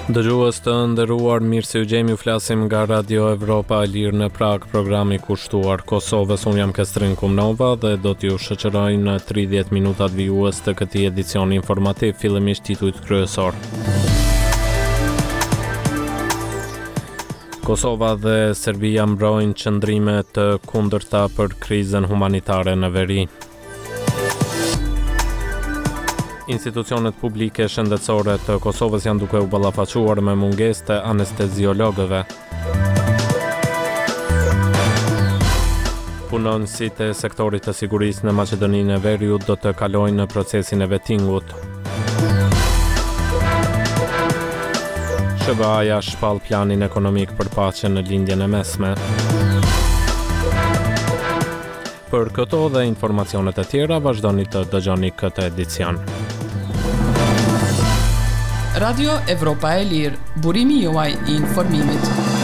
Dëgjues të nderuar, mirë se u gjemi, u flasim nga Radio Evropa e Lirë në Prag, programi kushtuar Kosovës. Unë jam Kestrin Kumnova dhe do t'ju shoqëroj në 30 minutat vijues të këtij edicioni informativ, fillimisht titujt kryesor. Kosova dhe Serbia mbrojnë qëndrime të kundërta për krizën humanitare në veri. Institucionet publike shëndetësore të Kosovës janë duke u ballafaquar me mungesë të anesteziologëve. Punonësit e sektorit të sigurisë në Maqedoninë e Veriut do të kalojnë në procesin e vettingut. SBA-ja shpall planin ekonomik për paqen në lindjen e mesme. Për këto dhe informacionet e tjera, vazhdoni të dëgjoni këtë edicion. Radio Evropa e Lirë, burimi juaj I informimit.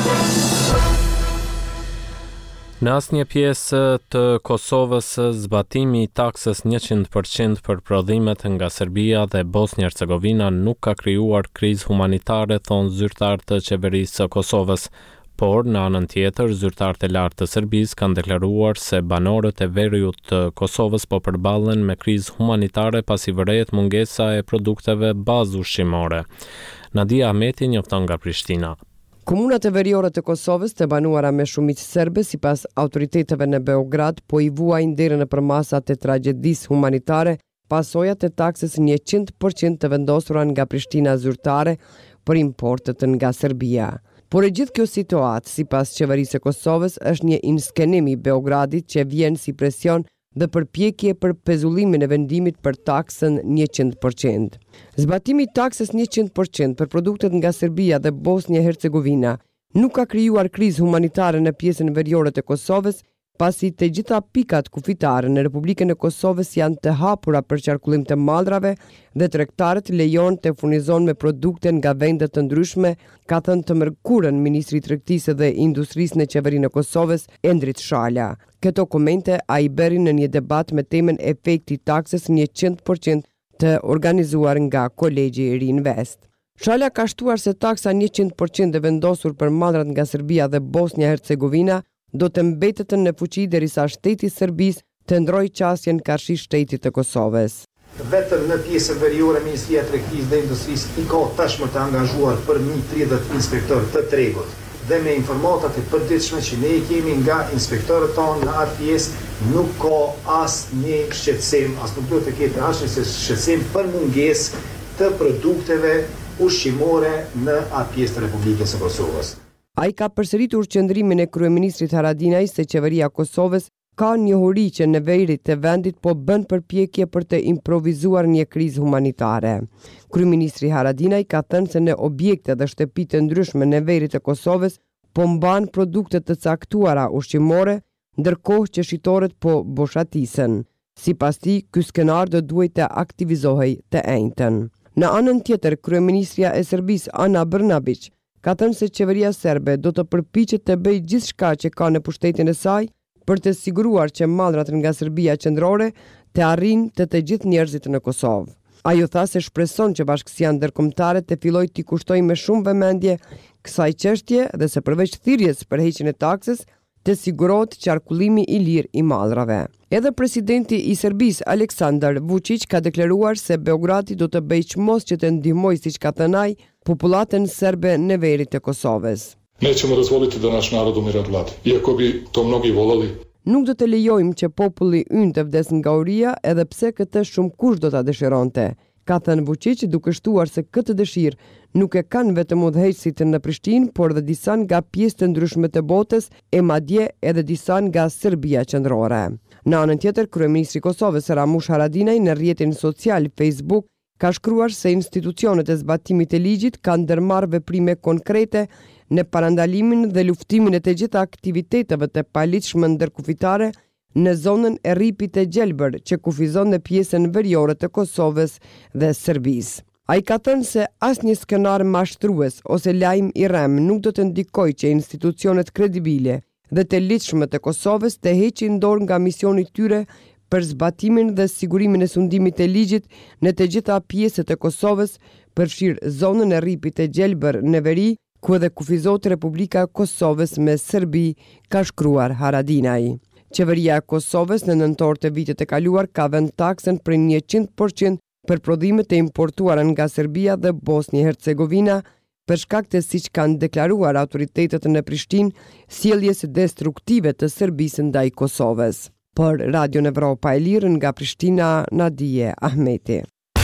Në asnjë pjesë të Kosovës, zbatimi I taksës 100% për prodhimet nga Serbia dhe Bosnjë-Hercegovina nuk ka krijuar krizë humanitare, thonë zyrtar të qeverisë së Kosovës. Por, në anën tjetër, zyrtarët e lartë të Serbisë kanë deklaruar se banorët e veriut të Kosovës po përballen me krizë humanitare pasi vërehet mungesa e produkteve bazë ushqimore. Nadia Ahmeti njofton nga Prishtina. Komunat e veriore të Kosovës të banuara me shumicë serbe sipas autoriteteve në Beograd po I vuajnë deri në përmasat e tragjedisë humanitare, pasojat e taksës 100% të vendosura nga Prishtina zyrtare për importet nga Serbia. Por e gjithë kjo situatë, sipas qeverisë së Kosovës, është një inskenim I Beogradit që vjen si presion dhe përpjekje për pezullimin e vendimit për taksën 100%. Zbatimi I taksës 100% për produktet nga Serbia dhe Bosnjë-Hercegovina nuk ka krijuar krizë humanitare në pjesën veriore të Kosovës, pasi të gjitha pikat kufitare në Republikën e Kosovës janë të hapura për qarkullim të mallrave dhe tregtarët lejon të furnizon me produkte nga vende të ndryshme, ka thënë të mërkurën Ministri I Tregtisë dhe Industrisë në qeverinë e Kosovës, Endrit Shala. Këto komente ai bëri në një debat me temën efekti taksës 100% të organizuar nga Kolegji I Ri Invest. Shala ka shtuar se taksa 100% e vendosur për mallrat nga Serbia dhe Bosnja-Hercegovina do të mbetet në fuqi derisa shteti I Serbisë të ndrojë qasjen karshi shtetit të Kosovës. Vetëm në pjesën veriore Ministria e Tregtisë dhe Industrisë I ka tashmë të angazhuar për 30 inspektor të tregut. Dhe me informatat e përditshme që ne I kemi nga inspektorët tonë në atë pjesë nuk ka asnjë shqetësim, as nuk duhet të ketë asnjë shqetësim për mungesë të produkteve ushqimore në atë pjesë të Republikës së Kosovës. Ai ka përsëritur qëndrimin e kryeministrit Haradinaj se qeveria e Kosovës ka njohuri që në veri të vendit po bën përpjekje për të improvizuar një krizë humanitare. Kryeministri Haradinaj ka thënë se në objekte dhe shtëpi të ndryshme në veri të Kosovës po mban produkte të caktuara ushqimore, ndërkohë që shitorët po boshatisen. Sipas tij, ky skenar do duhet të aktivizohej të njëjtën. Në anën tjetër, kryeministria e Serbisë Ana Brnabić ka thënë se qeveria serbe do të përpiqet të bëjë gjithçka që ka në pushtetin e saj për të siguruar që mallrat nga Serbia qendrore të arrijnë të gjithë njerëzit në Kosovë. Ajo tha se shpreson që bashkësia ndërkombëtare të fillojë t'i kushtojë me shumë vëmendje kësaj çështje dhe se përveç thirrjes për heqjen e taksës, të sigurohet qarkullimi I lirë I mallrave. Edhe presidenti I Serbisë Aleksandar Vučić ka deklaruar se Beogradi do të bëjë çmos që të ndihmojë, siç ka thënë ai, popullatën serbe në veri të Kosovës. Nećemo dozvoliti da naš narod umire od gladi, iako bi to mnogi voleli. Nuk do të lejojmë që populli ynë të vdes nga uria, edhe pse këtë shumë kush do ta dëshironte, ka thënë Vučić, duke shtuar se këtë dëshirë nuk e kanë vetëm udhëheqësit në Prishtinë, por dhe disa nga pjesë të ndryshme të botës e madje edhe disa nga Serbia qendrore. Në anën tjetër, kryeministri I Kosovës Ramush Haradinaj në rrjetin social Facebook ka shkruar se institucionet e zbatimit të ligjit kanë ndërmarrë veprime konkrete në parandalimin dhe luftimin e të gjitha aktiviteteve të paligjshme ndërkufitare në zonën e rripit të Gjelbër që kufizon në pjesën veriore të Kosovës dhe Serbisë. Ai ka thënë se asnjë skenar mashtrues ose lajm I rrem nuk do të ndikojë që institucionet kredibile dhe të ligjshme të Kosovës të heqin dorë nga misioni I tyre për zbatimin dhe sigurimin e sundimit të ligjit në të gjitha pjesët e Kosovës përfshirë zonën e rripit e Gjelbër Neveri, ku edhe kufizot Republika e Kosovës me Serbi, ka shkruar Haradinaj. Qeveria e Kosovës në nëntor të vitit e kaluar ka vënë taksën për 100% për prodhimet e importuara nga Serbia dhe Bosnjë-Hercegovina, për shkak të siç kanë deklaruar autoritetet në Prishtinë, sjelljes destruktive të Serbisë ndaj Kosovës. Për Radio Evropa e Lirë nga Prishtina, Nadije Ahmeti.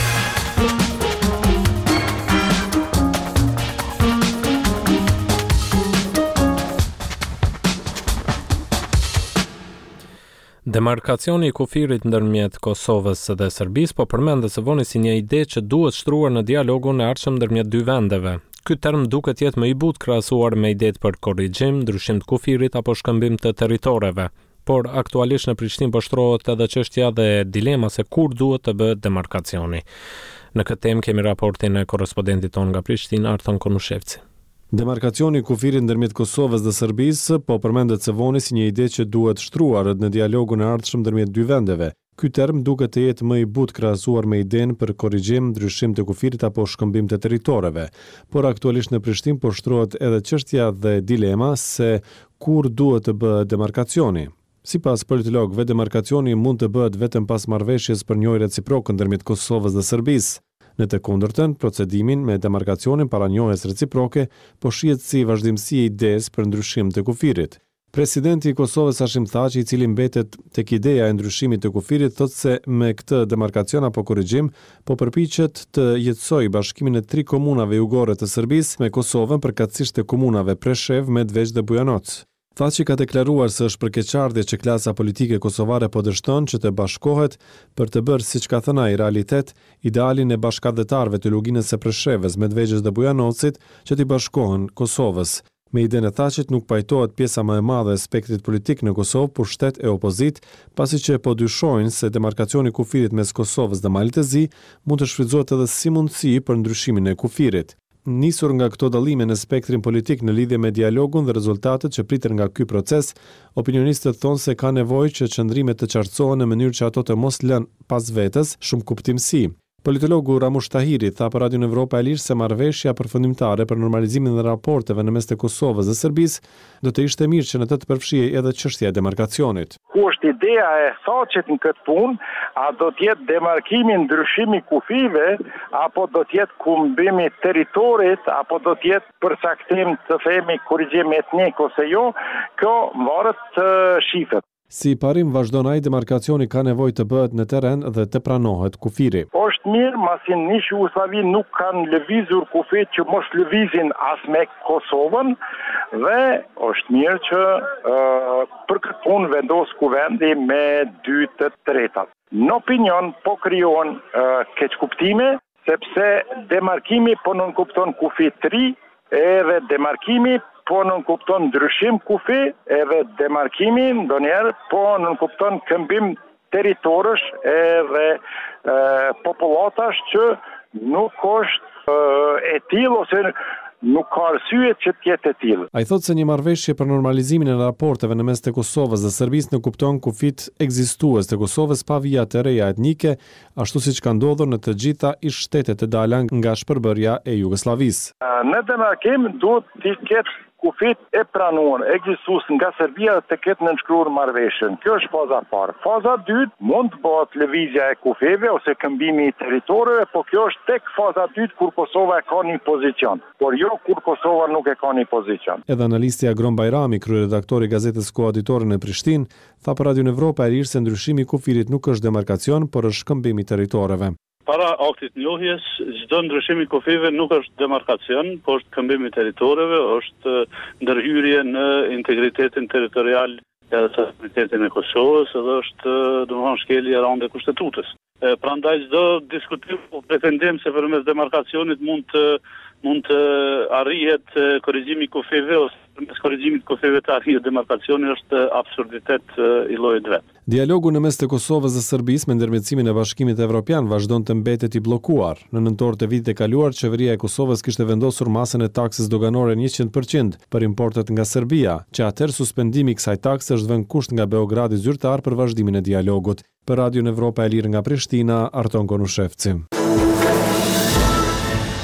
Demarkacioni i kufirit ndërmjet Kosovës dhe Serbisë po përmendet së voni si një ide që duhet shtruar në dialogun e ardhshëm ndërmjet dy vendeve. Ky term duket jetë më i butë krahasuar me idetë për korrigjim, ndryshim të kufirit apo shkëmbim të territoreve, por aktualisht në Prishtinë po shtrohet edhe çështja dhe dilema se kur duhet të bëhet demarkacioni. Në këtë temë kemi raportin e korrespondentit ton nga Prishtinë, Arton Konushevci. Demarkacioni i kufirit ndërmjet Kosovës dhe Serbisë po përmendet së voni si një ide që duhet shtruar në dialogun e ardhshëm ndërmjet dy vendeve. Ky term duket të jetë më i butë krahasuar me idenë për korrigjim, ndryshim të kufirit apo shkëmbim të territoreve, por aktualisht në Prishtinë po shtrohet edhe çështja dhe dilema se kur duhet të bëhet demarkacioni. Sipas politologëve, demarkacioni mund të bëhet vetëm pas marrëveshjes për njohje reciproke ndërmjet Kosovës dhe Serbisë. Në të kundërtën, procedimin me demarkacionin para njohjes reciproke po shihet si vazhdimsi e idesë për ndryshim të kufirit. Presidenti i Kosovës Hashim Thaçi, i cili mbetet tek ideja e ndryshimit të kufirit, thotë se me këtë demarkacion apo korrigjim po përpiqet të jetësojë bashkimin e 3 komunave jugore të Serbisë me Kosovën, përkatësisht të komunave Preshev, Medveç dhe Bujanoc. Thaçi ka deklaruar se është për keqardhje që klasa politike kosovare po dështon që të bashkohet për të bërë, siç ka thënë ai, realitet idealin e bashkëdhetarëve të luginës së Preshevës, Medveçës dhe Bujanocit që t'i bashkohen Kosovës. Me idenë e Thaçit nuk pajtohet pjesa më e madhe e spektrit politik në Kosovë, pushtet e opozit, pasi që po dyshojnë se demarkacioni i kufirit mes Kosovës dhe Malit të Zi mund të shfrytëzohet edhe si mundësi për ndryshimin e kufirit. Nisur nga këto dallime në spektrin politik në lidhje me dialogun dhe rezultatet që priten nga ky proces, opinionistët thonë se ka nevojë që qëndrimet të qartësohen në mënyrë që ato të mos lënë pas vetes shumë kuptimsi. Politologu Ramush Tahiri tha për Radio Evropa e Lirë se marrëveshja përfundimtare për normalizimin e raporteve në mes të Kosovës dhe Serbisë do të ishte mirë që në të përfshihej edhe çështja e demarkacionit. Ku është ideja e Thaçit në këtë punë, a do të jetë demarkimi, ndryshimi kufive, apo do të jetë humbimi territorit, apo do të jetë përcaktim të themi korrigjim etnik ose jo, kjo varet të shifet. Si parim vazhdon ai, demarkacioni ka nevojë të bëhet në terren dhe të pranohet kufiri. Është mirë, masi një Jugosllavi nuk kanë lëvizur kufit që mos lëvizin as me Kosovën, dhe është mirë që për këtë punë vendos kuvendi me 2 të tretat. Në opinion po krijohen keqkuptime, sepse demarkimi po nënkupton kufi 3, edhe demarkimi po nënkupton ndryshim kufi, edhe demarkimi ndonjëherë po nënkupton këmbim territorësh edhe popullatash që nuk është e tillë ose nuk ka arsye që të jetë e tillë. Ai thotë se një marrëveshje për normalizimin e raporteve në mes të Kosovës dhe Serbisë në kupton kufit ekzistues të Kosovës pa vija të reja etnike, ashtu siç ka ndodhur në të gjitha ish shtetet e dala nga shpërbërja e Jugosllavisë. Në demarkim duhet të ketë kufit e pranuar, ekzistues nga Serbia të ketë nënshkruar marrëveshjen. Kjo është faza e parë. Faza e dytë mund të bëhet lëvizja e kufeve ose këmbimi i territoreve, por kjo është tek faza e dytë kur Kosova e ka një pozicion, por jo kur Kosova nuk e ka një pozicion. Edhe analisti Agron Bajrami, kryeredaktori i gazetës Koaditore në Prishtinë, tha për Radio Evropa e Lirë se ndryshimi i kufirit nuk është demarkacion, por është shkëmbim i territoreve. Para aktit njohjes, çdo ndryshim i kufive nuk është demarkacion, por është këmbim i territoreve, është ndërhyrje në integritetin territorial e suverenitetin e Kosovës, edhe është domethënë shkelje e rande kushtetutës. Prandaj çdo diskutim o pretendim se përmes demarkacionit mund të arrihet korrigjimi i kufeve ose përmes korrigjimit të kufeve të arrihet demarkacioni është absurditet i llojit vet. Dialogu në mes të Kosovës dhe Serbisë me ndërmjetësimin e Bashkimit Evropian vazhdon të mbetet i bllokuar. Në nëntor të vitit e kaluar, qeveria e Kosovës kishte vendosur masën e taksës doganore 100% për importet nga Serbia, që atëherë suspendimi i kësaj takse është vënë kusht nga Beogradi zyrtar për vazhdimin e dialogut. Për Radio Evropa e Lirë nga Prishtina, Arton Konushevci.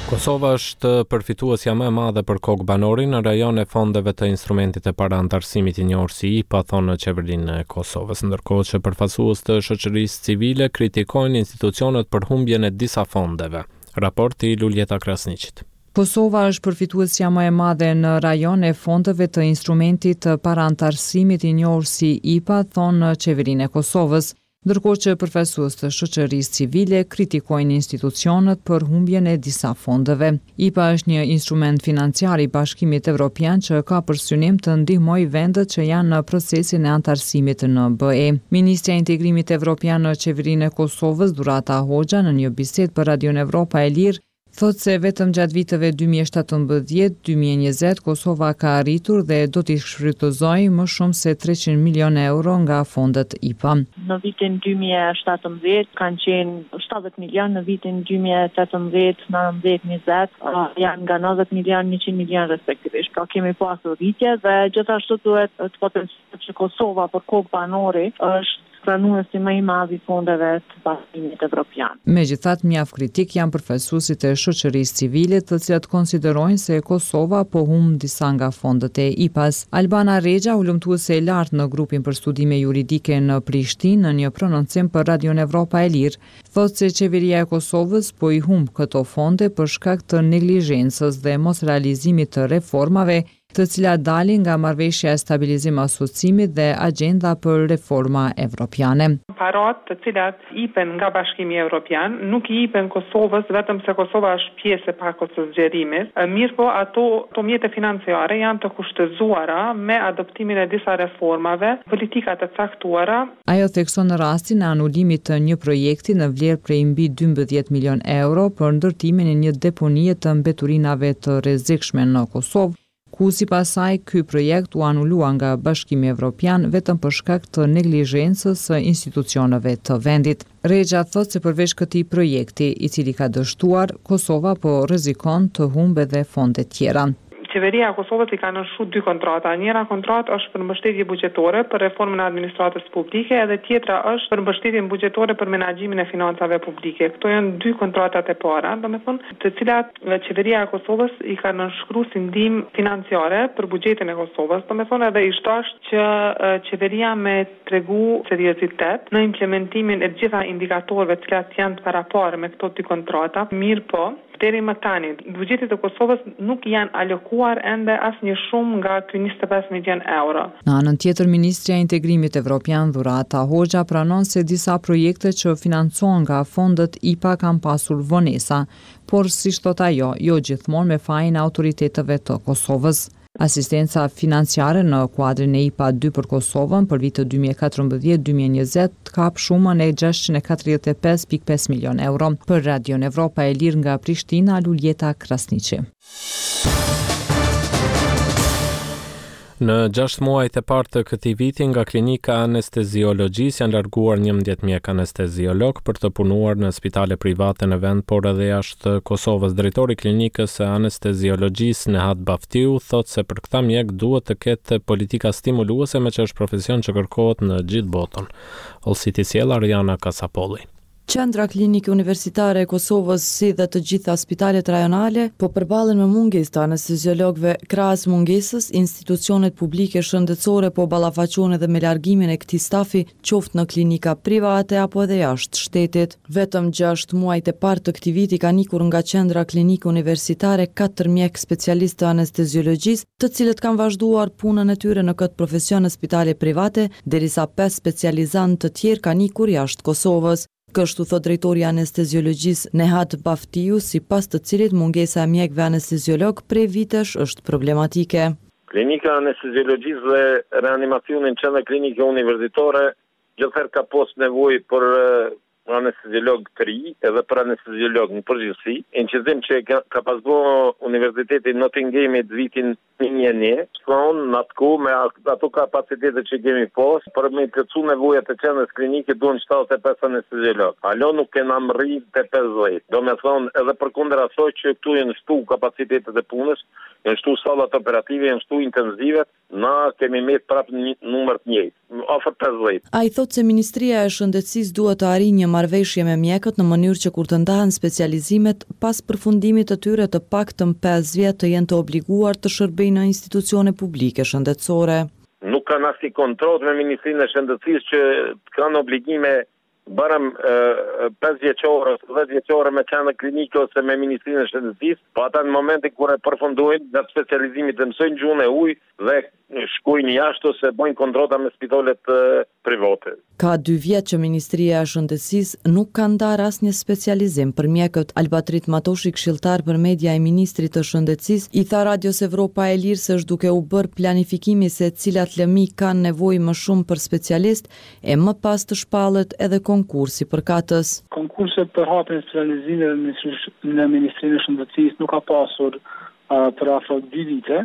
Kosova është përfituesja më e madhe për kokë banori në rajon e fondeve të instrumentit të parantarësimit i njohur si IPA, thonë në qeverinë e Kosovës, ndërkohë që përfaqësues të shoqërisë civile kritikojnë institucionet për humbjen e disa fondeve. Raporti i Luljeta Krasniqit. Kosova është përfituesja më e madhe në rajon e fondeve të instrumentit të parantarësimit i njohur si IPA, thonë në qeverinë e Kosovës. Ndërkohë që përfaqësues të shoqërisë civile kritikojnë institucionet për humbjen e disa fondeve. IPA është një instrument financiar i Bashkimit Evropian që ka për synim të ndihmojë vendet që janë në procesin e antarësimit në BE. Ministrja e Integrimit Evropian në qeverinë e Kosovës, Durata Hoxha, në një bisedë për Radion Evropa e Lirë, thotë se vetëm gjatë viteve 2017-2020 Kosova ka arritur dhe do t'i shfrytëzojë më shumë se 300 milionë euro nga fondet IPA. Në vitin 2017 kanë qenë 70 milion, në vitin 2018, 19-20 janë nga 90 milion, 100 milion respektivisht. Pra kemi pasur rritje dhe gjithashtu duhet të potenciojmë që Kosova për kokë banori është pranuesi më i madh i fondeve të Bashkimit Evropian. Megjithatë, mjaft kritik janë përfaqësuesit e shoqërisë civile, të cilat konsiderojnë se Kosova po humb disa nga fondet e IPA-s. Albana Rexha, ulëmtuese e lartë në grupin për studime juridike në Prishtinë, në një prononcim për Radion Evropa e Lirë, thotë se qeveria e Kosovës po i humb këto fonde për shkak të neglizhencës dhe mos realizimit të reformave, të cilat dalin nga marrëveshja e stabilizim asociimit dhe agenda për reforma evropiane. Parat të cilat ipen nga Bashkimi Evropian nuk i ipen Kosovës vetëm se Kosova është pjesë e pakut të zgjerimit, mirë po ato mjete financiare janë të kushtëzuara me adoptimin e disa reformave, politika të caktuara. Ajo thekson në rastin e anulimit të një projekti në vlerë prej mbi 12 milion euro për ndërtimin e një deponie të mbeturinave të rrezikshme në Kosovë, ku sipas saj ky projekt u anulua nga Bashkimi Evropian vetëm për shkak të neglizhencës së institucioneve të vendit. Rexha thotë se përveç këtij projekti, i cili ka dështuar, Kosova po rrezikon të humbë edhe fonde tjera. Qeveria e Kosovës i ka nënshkruar 2 kontrata. Njëra kontratë është për mbështetje buxhetore për reformën e administratës publike, edhe tjetra është për mbështetjen buxhetore për menaxhimin e financave publike. Këto janë 2 kontratat e para, domethënë, të cilat qeveria e Kosovës i ka nënshkruar si ndihmë financiare për buxhetin e Kosovës, domethënë edhe i shtashtë që qeveria me tregu seriozitet në implementimin e gjitha indikatorëve të cilat janë të paraparë me këto 2 kontrata. Mirë po, deri më tani, buxhetit të Kosovës nuk janë alokuar ende asnjë shumë nga ky 25 milion euro. Në anën tjetër, Ministrja e Integrimit Evropian, Durata Hoxha, pranon se disa projekte që financohen nga fondet IPA kanë pasur vonesa, por si thot ajo, jo gjithmonë me fajin e autoriteteve të Kosovës. Asistenca financiare në kuadrin e IPA 2 për Kosovën për vitin 2014-2020 kap shumën e 645.5 milion euro. Për Radion Evropa e Lirë nga Prishtina, Luljeta Krasniqi. Në 6 muajt e parë të këtij viti nga klinika anesteziologjisë janë larguar 11 mjek anesteziolog për të punuar në spitale private në vend, por edhe jashtë Kosovës. Drejtori i klinikës së anesteziologjisë Nehat Baftiu thotë se për këta mjek duhet të ketë politika stimuluese, me që është profesion që kërkohet në gjithë botën. Olsiti sjell Ariana Kasapolli. Qendra Klinike Universitare e Kosovës, si dhe të gjitha spitalet rajonale, po përballen me mungesë të anesteziologëve. Krahas mungesës, institucionet publike shëndetësore po ballafaqohen edhe me largimin e këtij stafi, qoftë në klinika private apo edhe jashtë shtetit. Vetëm 6 muajt e parë të këtij viti kanë ikur nga Qendra Klinike Universitare 4 mjek specialistë të anesteziologjisë, të cilët kanë vazhduar punën e tyre në këtë profesion në spitale private, derisa 5 specializantë të tjerë kanë ikur jashtë Kosovës. Kështu thot drejtori i anesteziologjisë Nehat Baftiu, sipas të cilit mungesa e mjekëve anesteziolog prej vitesh është problematike. Klinika anesteziologjisë dhe reanimacionin qendër klinike universitare gjithherë ka pas nevojë për anesteziolog të ri edhe për anesteziolog në përgjithësi. Inqidim që ka pasgo Universiteti Nottinghamit vitin 2001, son në atë kohë me ato kapacitetet që kemi pas, për me plotësu nevojat e qendrës klinike duhen 75 anesteziolog. Alo nuk kena mri te 50. Do me thonë edhe përkundër asoj që këtu janë shtu kapacitetet e punës, janë shtu sallat operative, janë shtu intenzivet, na kemi met prapë një numër të njëjtë, afër 50. Ai thotë se Ministria e Shëndetësisë duhet të arrijë një marrëveshje me mjekët në mënyrë që kur të ndahen specializimet pas përfundimit të tyre të paktën 5 vjet të jenë të obliguar të shërbejnë në institucione publike shëndetësore. Nuk kanë asnjë kontroll me Ministrinë e Shëndetësisë që kanë obligime barëm 5 vjeqore, 10 vjeqore me qenë klinike ose me Ministrinë e Shëndetësisë, po ata në momentin kur e përfundojnë nga specializimit dhe mësojnë gjuhën e ujë dhe shkojnë jashtë ose bojnë kontrolla me spitalet private. Ka 2 vjet që Ministria e Shëndetësisë nuk ka ndarë asnjë specializim për mjekët. Albatrit Matoshi, këshilltar për media e Ministrit të Shëndetësisë, i tha Radios Evropa e Lirë se është duke u bërë planifikimi se cilat lëmi kanë nevojë më shumë për specialist e më pas të shpallet edhe konkursi përkatës. Konkursi për hapjen e specializimeve në Ministrinë e Shëndetësisë nuk ka pasur për afro 2 vite.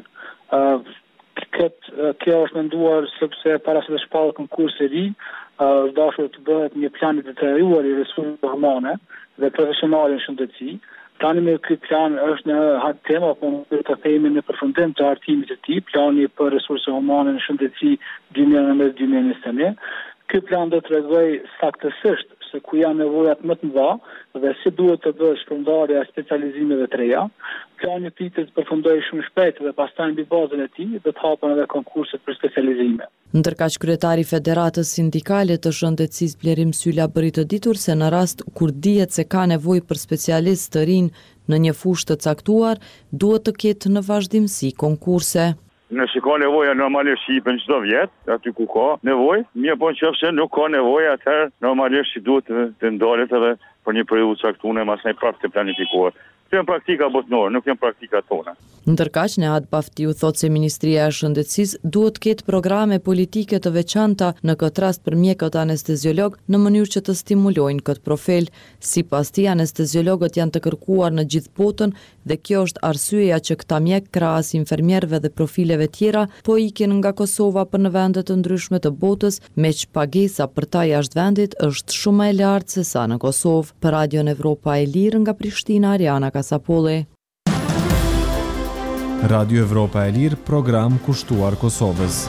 Kjo është menduar sepse para se të shpallë konkursi i ri, është dashur të bëhet një plan i detajuar i resurseve humane dhe profesionale në shëndetësi. Plani me ky plan është në tema, po të themi në përfundim të hartimit të tij, plani për resurse humane në shëndetësi 2019-2021. Ky plan do të tregojë saktësisht se ku janë nevojat më të mëdha dhe si duhet të bëhet shpërndarja e specializimeve të reja. Plani pritet të përfundojë shumë shpejt dhe pastaj mbi bazën e tij do të hapen edhe konkurset për specializime. Ndërkaq kryetari i Federatës Sindikale të Shëndetësisë Blerim Sylla bëri të ditur se në rast kur dihet se ka nevojë për specialistë të rinj në një fushë të caktuar, duhet të ketë në vazhdimsi konkurse. Nëse ka nevoja normalisht shipen çdo vjet, aty ku ka nevojë, mirë po nëse nuk ka nevojë, atëherë normalisht duhet të ndalet edhe për një periudhë caktuar, masaj prapë të planifikuar. Kjo janë praktika botërore, nuk janë praktika tona. Ndërkaq, Nehat Baftiu thotë se Ministria e Shëndetësisë duhet të ketë programe politike të veçanta në këtë rast për mjekët anesteziolog në mënyrë që të stimulojnë këtë profil. Sipas tij, anesteziologët janë të kërkuar në gjithë botën dhe kjo është arsyeja që këta mjek krahas infermierëve dhe profileve tjera po ikin nga Kosova për në vende të ndryshme të botës, meq pagesa për ta jashtë vendit është shumë më e lartë se sa në Kosovë. Për Radion Evropa e Lirë nga Prishtina, Ariana Kasapolli. Radio Evropa e Lirë, program kushtuar Kosovës.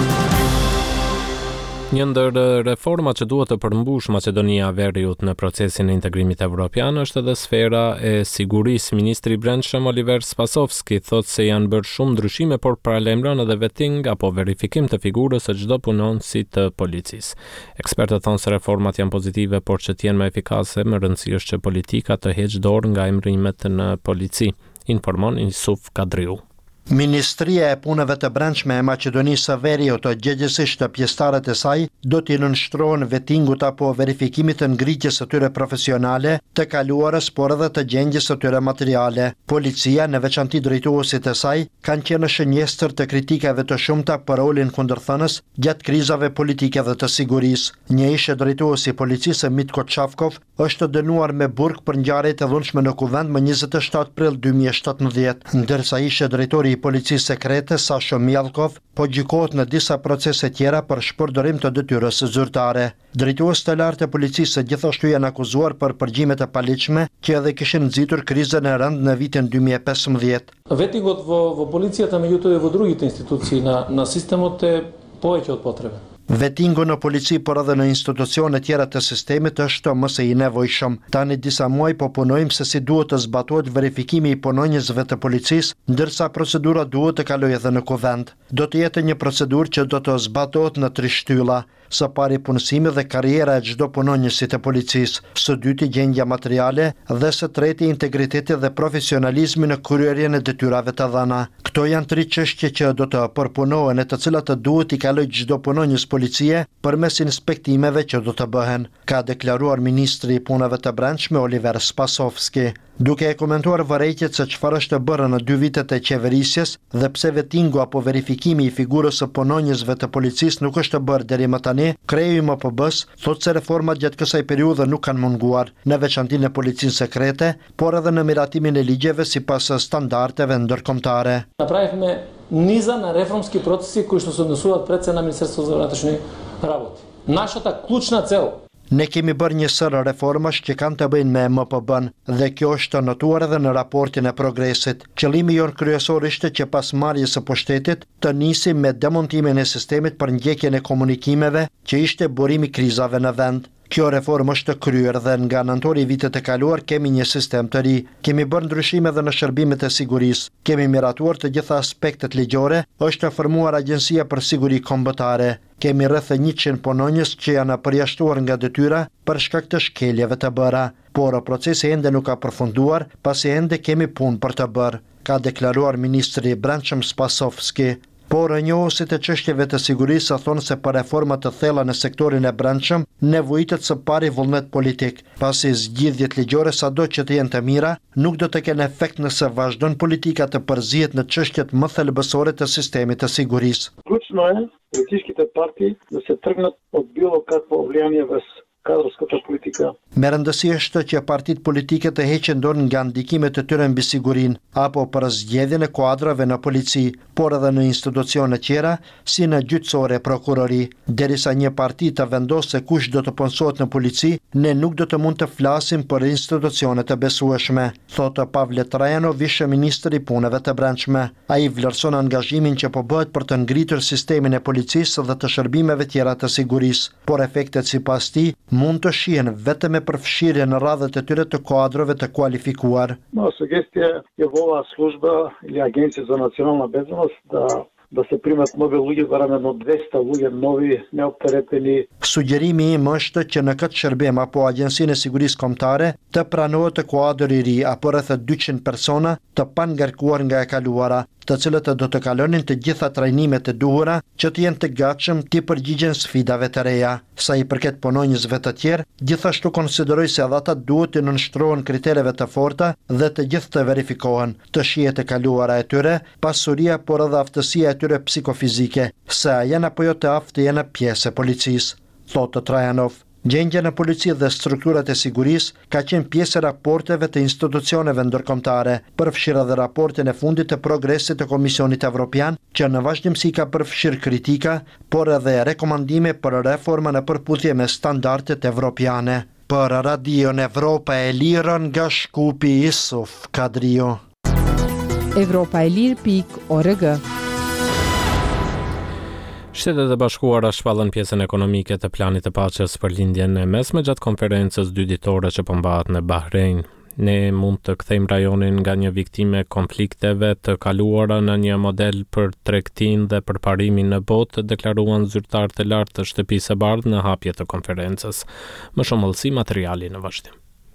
Një ndër reforma që duhet të përmbush Maqedonia e Veriut në procesin e integrimit evropian është edhe sfera e sigurisë. Ministri i Brendshëm Oliver Spasovski thotë se janë bërë shumë ndryshime, por paralajmëron edhe vetting apo verifikim të figurës së çdo punonësi të policisë. Ekspertët thonë se reformat janë pozitive, por që të jenë më efikase, më rëndësi është që politika të heqë dorë nga emërimet në polici, informon Yusuf Kadriu. Ministria e Punëve të Brendshme e Maqedonisë së Veriut të gjegjesisht të pjesëtarët e saj do t'i nënshtrohen vettingut apo verifikimit të ngritjes së tyre profesionale, të kaluarës, por edhe të gjendjes së tyre materiale. Policia, në veçanti drejtuesit e saj, kanë qenë shënjestër të kritikave të shumta për rolin kundërthënës gjatë krizave politike dhe të sigurisë. Një ish drejtues i policisë Mitko Çavkov është dënuar me burg për ngjarje të dhunshme në Kuvend më 27 prill 2017, ndërsa ish drejtori i policisë sekrete Sasho Mjalkov po gjykohet në disa procese tjera për shpërdorim të detyrës së zyrtare. Drejtues të lartë e policisë gjithashtu janë akuzuar për përgjime të paligjshme që edhe kishin nxitur krizën e rëndë në vitin 2015. Vettingot vo policia të me jutë dhe vo drugit institucji na sistemot e poheqje od potrebe. Vettingu në polici por edhe në institucione tjera të sistemit është më së i nevojshëm. Tani disa muaj po punojmë se si duhet të zbatohet verifikimi i punonjësve të policisë, ndërsa procedura duhet të kalojë edhe në Kuvend. Do të jetë një procedurë që do të zbatohet në 3 shtylla. Së pari punësimi dhe karriera e çdo punonjësi të policisë, së dyti gjendja materiale dhe së treti integriteti dhe profesionalizmi në kryerjen e detyrave të dhëna. Këto janë 3 çështje që do të përpunohen e të cilat të duhet i kalojë çdo punonjës policie përmes inspektimeve që do të bëhen, ka deklaruar ministri i punëve të brendshme Oliver Spasovski. Duke e komentuar vërejtjet se çfarë është bërë në 2 vitet e qeverisjes dhe pse vettingu apo verifikimi i figurës së punonjësve të policisë nuk është bërë deri më tani, kreu i MPB-s thotë se reformat gjatë kësaj periudhe nuk kanë munguar, në veçanti në policinë sekrete, por edhe në miratimin e ligjeve sipas standardeve ndërkombëtare. Направихме низа на реформски процеси кои што се однесуваат пред се на Министерството за внатрешни работи. Нашата клучна цел Ne kemi bërë një sër reformash që kanë të bëjnë me MPB-n dhe kjo është të notuar edhe në raportin e progresit. Qëllimi jon kryesor ishte që pas marrjes së pushtetit të nisim me demontimin e sistemit për ndjekjen e komunikimeve që ishte burimi krizave në vend. Kjo reformë është kryer dhe nga nëntori i vitit të kaluar kemi një sistem të ri. Kemi bërë ndryshime edhe në shërbimet e sigurisë. Kemi miratuar të gjitha aspektet ligjore, është formuar Agjencia për Siguri Kombëtare. Kemi rreth 100 punonjës që janë përjashtuar nga detyra për shkak të shkeljeve të bëra, por procesi ende nuk ka përfunduar, pasi ende kemi punë për të bërë, ka deklaruar ministri i Brendshëm Spasovski. Por njohësit e çështjeve të sigurisë thonë se për reforma të thella në sektorin e brendshëm nevojitet së pari vullnet politik, pasi zgjidhjet ligjore sado që të jenë të mira, nuk do të kenë efekt nëse vazhdon politika të përzihet në çështjet më thelbësore të sistemit të sigurisë. Ključno je političkите partije da se trgnат od bilo kakvo влияние върху kadrovskата politika. Me rëndësi është që partitë politike të heqin dorë nga ndikimet e tyre mbi sigurinë apo për zgjedhjen e kuadrave në polici, por edhe në institucione tjera, si në gjyqësore e prokurori. Derisa një parti të vendosë se kush do të punësohet në polici, ne nuk do të mund të flasim për institucione të besueshme, thotë Pavle Trajano, vice-ministri i punëve të brendshme. Ai vlerëson angazhimin që po bëhet për të ngritur sistemin e policisë dhe të shërbimeve tjera të sigurisë, por efektet sipas tij mund të shihen vetëm me përfshirje në radhët e tyre të kuadrove të kualifikuar. Sugestija je ova služba ili Agencija za nacionalna bezbednost da se primat nove luѓе, barem jedno 200 luѓe novi, neoptereteni. Sugjerimi im është që në këtë shërbim apo Agjencinë e Sigurisë Kombëtare të pranohet të kuadër i ri apo rreth 200 persona të pangarkuar nga e kaluara, të cilët do të kalonin të gjitha trajnimet e duhura që të jenë të gatshëm të përgjigjen sfidave të reja. Sa i përket punonjësve të tjerë, gjithashtu konsideroj se edhe ata duhet të nënshtrohen kritereve të forta dhe të gjithë të verifikohen, të shihet e kaluara e tyre, pasuria por edhe aftësia e tyre psikofizike, se a janë apo jo të aftë janë pjesë e policisë, thotë Trajanov. Gjendja në polici dhe strukturat e sigurisë ka qenë pjesë e raporteve të institucioneve ndërkombëtare, përfshirë edhe raportin e fundit të progresit të Komisionit Evropian, që në vazhdimsi ka përfshirë kritika, por edhe rekomandime për reforma në përputhje me standardet evropiane. Për Radion Evropa e Lirë nga Shkupi, Isuf Kadrio. Evropaelir.org. Shtetet e Bashkuara shpallën pjesën ekonomike të planit të paqes për lindjen e mesme gjatë konferencës 2 ditore që po mbahet në Bahrein. Ne mund të kthejmë rajonin nga një viktime konflikteve të kaluara në një model për tregtinë dhe përparimin në botë, deklaruan zyrtarët e lartë të Shtëpisë së Bardhë në hapje të konferencës. Më shumë hollësi materiali në vazhdim.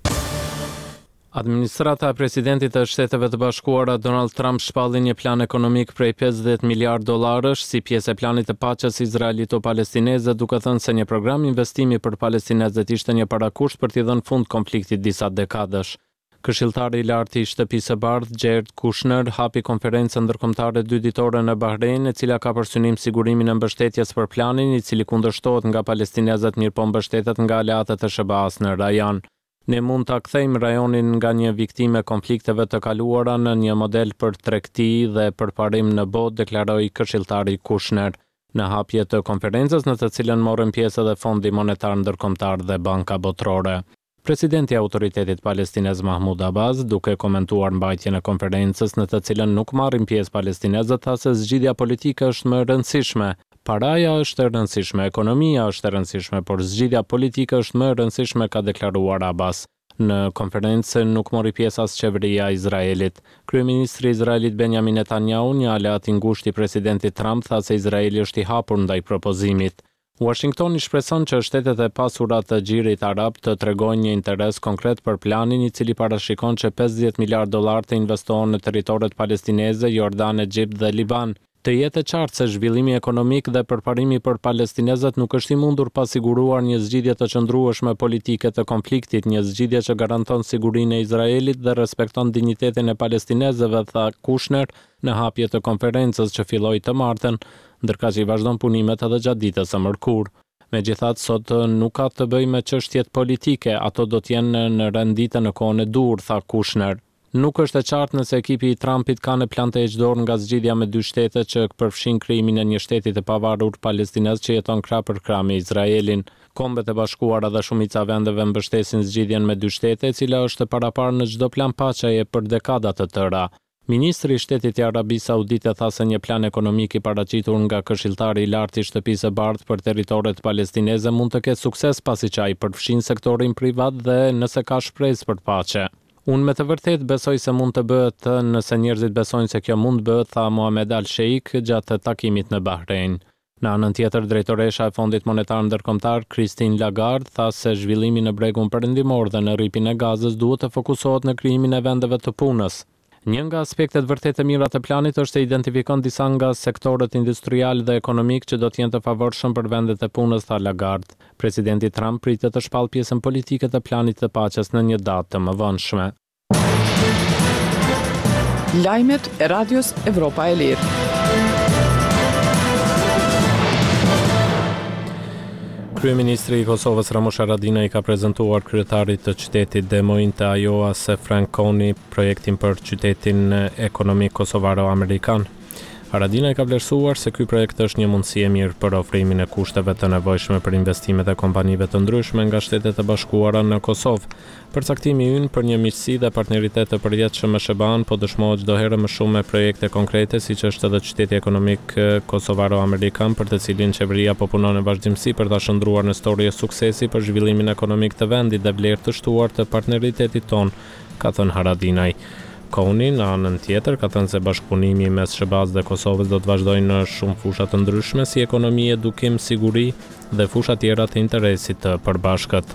Administrata e presidentit të Shteteve të Bashkuara Donald Trump shpalli një plan ekonomik prej 50 miliard dollarësh si pjesë e planit të paqes izraelito-palestineze, duke thënë se një program investimi për palestinezët ishte një parakusht për t'i dhënë fund konfliktit disa dekadash. Këshilltari i lartë i Shtëpisë së Bardhë, Jared Kushner, hapi konferencën ndërkombëtare 2 ditore në Bahrein, e cila ka për synim sigurimin e mbështetjes për planin, i cili kundërshtohet nga palestinezët mirëpo mbështetet nga aleatët e SBA-s në rajon. Ne mund ta kthejmë rajonin nga një viktime konflikteve të kaluara në një model për tregti dhe përparim në botë, deklaroi këshilltari Kushner në hapje të konferencës në të cilën morën pjesë edhe Fondi Monetar Ndërkombëtar dhe Banka Botërore. Presidenti i Autoritetit Palestinez Mahmud Abbas, duke komentuar mbajtjen e konferencës në të cilën nuk marrin pjesë palestinezët, tha se zgjidhja politike është më e rëndësishme. Paraja është e rëndësishme, ekonomia është e rëndësishme, por zgjidhja politike është më e rëndësishme, ka deklaruar Abbas. Në konferencë nuk mori pjesë as qeveria e Izraelit. Kryeministri i Izraelit Benjamin Netanyahu, një aleat i ngushtë i presidentit Trump, tha se Izraeli është i hapur ndaj propozimit. Washingtoni shpreson që shtetet e pasura të Gjirit Arab të tregojnë një interes konkret për planin, i cili parashikon që 50 miliard dollar të investohen në territoret palestineze, Jordan, Egjipt dhe Liban. Të jetë e qartë se zhvillimi ekonomik dhe përparimi për palestinezët nuk është i mundur pa siguruar një zgjidhje të qëndrueshme politike të konfliktit, një zgjidhje që garanton sigurinë e Izraelit dhe respekton dinjitetin e palestinezëve, tha Kushner në hapje të konferencës që filloi të martën, ndërka që i vazhdon punimet edhe gjatë ditës së mërkurë. Megjithatë, sot nuk ka të bëjë me çështjet politike, ato do të jenë në rendite në kohën e dur, tha Kushner. Nuk është e qartë nëse ekipi i Trumpit ka në plan të heqë dorë nga zgjidhja me 2 shtete që përfshin krijimin e një shteti të pavarur palestinez që jeton krah për krah me Izraelin. Kombet e Bashkuara dhe shumica vendeve mbështesin zgjidhjen me 2 shtete, e cila është e paraparë në çdo plan paqeje për dekada të tëra. Ministri i Shtetit i Arabisë Saudite tha se një plan ekonomik i paraqitur nga këshilltari i lartë i Shtëpisë së Bardhë për territoret palestineze mund të ketë sukses pasi që ai përfshin sektorin privat dhe nëse ka shpresë për paqe. Unë me të vërtet besoj se mund të bëhet nëse njerëzit besojnë se kjo mund bëhet, tha Mohamed Al-Sheikh gjatë takimit në Bahrein. Në anën tjetër, drejtoresha e Fondit Monetar Ndërkombëtar, Christine Lagarde, tha se zhvillimi në bregun perëndimor dhe në rripin e Gazës duhet të fokusohet në krijimin e vendeve të punës. Një nga aspektet vërtet e mira të planit është se identifikon disa nga sektorët industrial dhe ekonomik që do të jenë të favorshëm për vendet e punës, tha Lagarde. Presidenti Trump pritet të shpallë pjesën politike të planit të paqes në një datë të mëvonshme. Lajmet e Radios Evropa e Lirë. Kryeministri i Kosovës Ramush Haradinaj ka prezantuar kryetarit të qytetit Des të Iowas Franconi projektin për qytetin ekonomik kosovaro-amerikan. Haradinaj ka vlerësuar se ky projekt është një mundësi e mirë për ofrimin e kushteve të nevojshme për investimet e kompanive të ndryshme nga Shtetet e Bashkuara në Kosovë. Përcaktimi ynë për një miqësi dhe partneritet të përjetshëm me SBA-n po dëshmohet çdo herë më shumë me projekte konkrete, siç është edhe qyteti ekonomik kosovaro-amerikan, për të cilin qeveria po punon në vazhdimsi për ta shndruar në histori suksesi për zhvillimin ekonomik të vendit dhe vlerë të shtuar të partneritetit ton, ka thënë Haradinaj. Koni, në anën tjetër, ka thënë se bashkëpunimi mes SBA-s dhe Kosovës do të vazhdojë në shumë fusha të ndryshme si ekonomi, edukim, siguri dhe fusha tjera të interesit të përbashkët.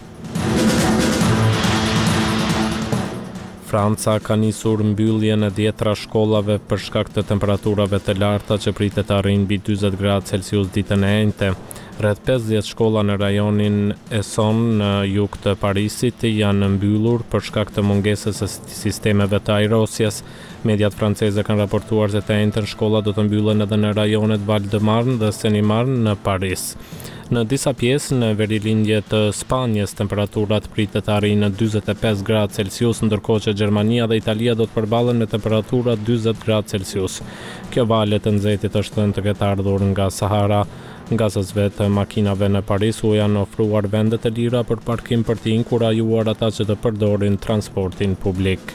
Franca ka nisur mbylljen e 10 shkollave për shkak të temperaturave të larta që pritet të arrijnë mbi 40 gradë Celsius ditën e enjte. Rreth 50 shkolla në rajonin Essonne në jug të Parisit janë mbyllur për shkak të mungesës së sistemeve të ajrosjes. Mediat franceze kanë raportuar se të enjtën shkolla do të mbyllen edhe në rajonet Val-de-Marne dhe Seine-Marne në Paris. Në disa pjesë në verilindje të Spanjës, temperaturat pritet të arrijnë në 45 gradë Celsius, ndërkohë që Gjermania dhe Italia do të përballen me temperatura 40 gradë Celsius. Kjo valë të nxehtit është thënë të ketë ardhur nga Sahara. Gazësve të makinave në Paris u janë ofruar vende të lira për parkim për të inkurajuar ata që të përdorin transportin publik.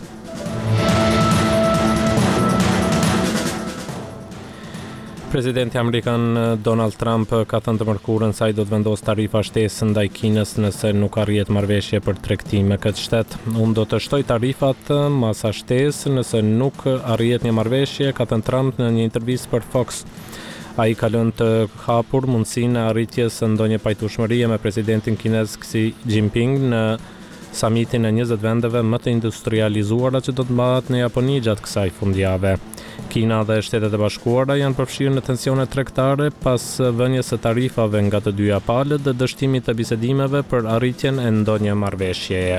Presidenti amerikan Donald Trump ka thënë të mërkurën se ai do të vendosë tarifa shtesë ndaj Kinës nëse nuk arrihet marrëveshje për tregtim me këtë shtet. Unë do të shtoj tarifat masa shtesë nëse nuk arrihet një marrëveshje, ka thënë Trump në një intervistë për Fox. Ai ka lënë të hapur mundësinë e arritjes së ndonjë pajtueshmërie me presidentin kinez Xi Jinping në samitin e 20 vendeve më të industrializuara që do të mbahet në Japoni gjatë kësaj fundjavë. Kina dhe Shtetet e Bashkuara janë përfshirë në tensione tregtare pas vënies së tarifave nga të dyja palët dhe dështimit të bisedimeve për arritjen e ndonjë marrëveshjeje.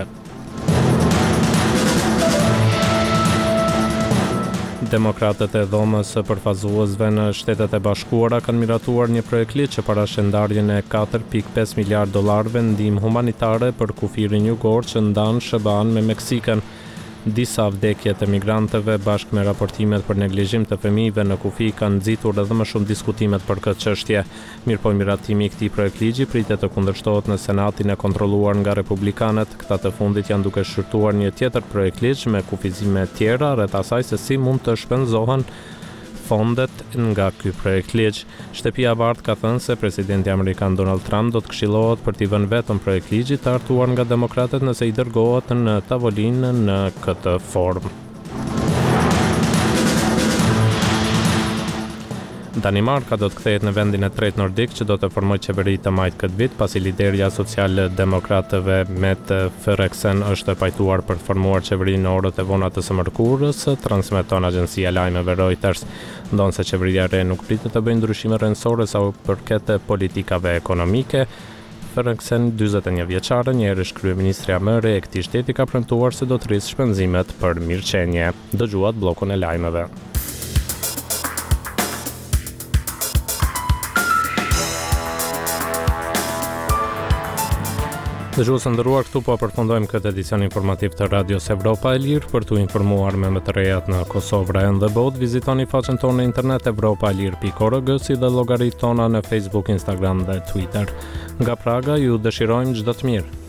Demokratët e dhomës përfazuesve në Shtetet e Bashkuara kanë miratuar një projekt ligj që parashën ndarjen e 4.5 miliard dollarëve ndihmë humanitare për kufirin jugor që ndan SBA-n me Meksikën. Disa vdekje të migrantëve bashkë me raportimet për neglizhim të fëmijëve në kufi kanë nxitur edhe më shumë diskutimet për këtë çështje. Mirëpo miratimi i këtij projektligji pritet të kundërshtohet në Senatin e kontrolluar nga Republikanët. Këta të fundit janë duke shqyrtuar një tjetër projektligj me kufizime tjera rreth asaj se si mund të shpenzohen fondet nga ky projektligj. Shtëpia e Bardhë ka thënë se presidenti amerikan Donald Trump do të këshillohet për t'i vënë vetëm projektligjit të hartuar nga demokratët nëse i dërgohet në tavolinë në këtë formë. Danimarka do të kthehet në vendin e tretë nordik që do të formojë qeveri të majtë këtë vit, pasi liderja socialdemokratëve Mette Frederiksen është pajtuar për të formuar qeveri në orët e vona të së mërkurës, transmeton agjencia lajmeve Reuters. Ndonse qeveria e re nuk pritet të bëjë ndryshime rrënjësore sa përket politikave ekonomike. Frederiksen, 41 vjeçare, një herësh kryeministria më e re e këtij shteti, ka premtuar se do të rrisë shpenzimet për mirëqenie. Dëgjuat bllokun e lajmeve. Dëgjues të nderuar, këtu po përfundojmë këtë edicion informativ të Radios Evropa e Lirë. Për t'u informuar me më të rejat në Kosovë, Rajon dhe botë, vizitoni faqen tonë në internet evropaelir.org, si dhe llogaritë tona në Facebook, Instagram dhe Twitter. Nga Praga ju dëshirojmë çdo të mirë.